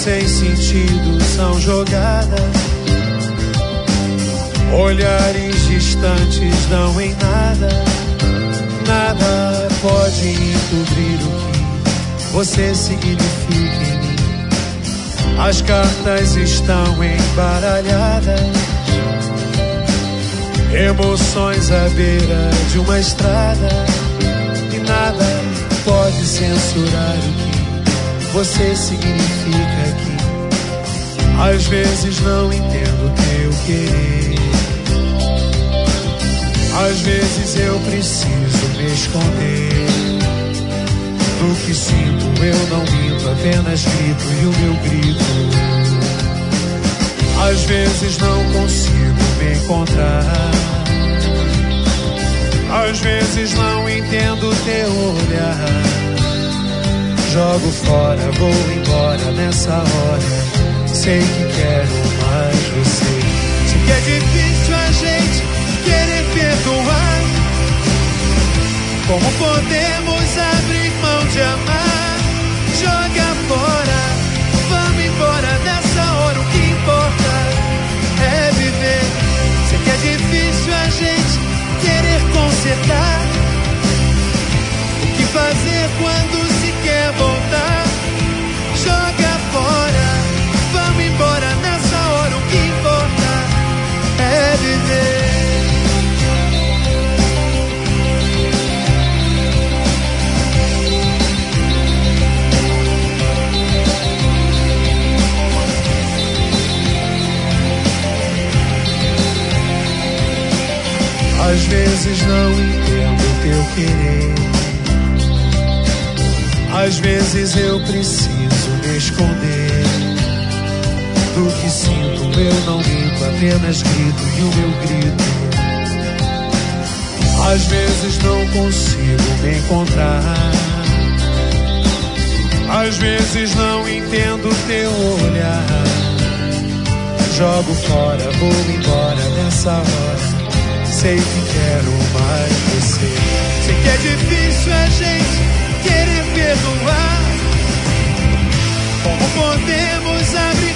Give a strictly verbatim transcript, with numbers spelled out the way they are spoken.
sem sentido são jogadas. Olhares distantes dão em nada. Nada pode encobrir o que você significa em mim. As cartas estão embaralhadas, emoções à beira de uma estrada, e nada pode censurar o que você significa aqui. Às vezes não entendo teu querer, às vezes eu preciso me esconder. Do que sinto eu não minto, apenas grito e o meu grito. Às vezes não consigo me encontrar, às vezes não entendo teu olhar. Jogo fora, vou embora nessa hora, sei que quero mais você. Sei que é difícil a gente querer perdoar. Como podemos abrir mão de amar? Joga fora, vamos embora nessa hora. O que importa é viver. Sei que é difícil a gente querer consertar. O que fazer quando se quer voltar? Joga fora, vamos embora nessa hora. O que importa é viver. Às vezes não entendo teu querer, às vezes eu preciso me esconder. Do que sinto eu não minto, apenas grito e o meu grito. Às vezes não consigo me encontrar, às vezes não entendo teu olhar. Jogo fora, vou embora nessa hora, sei que quero mais você. Sei que é difícil a gente querer perdoar. Como podemos abrir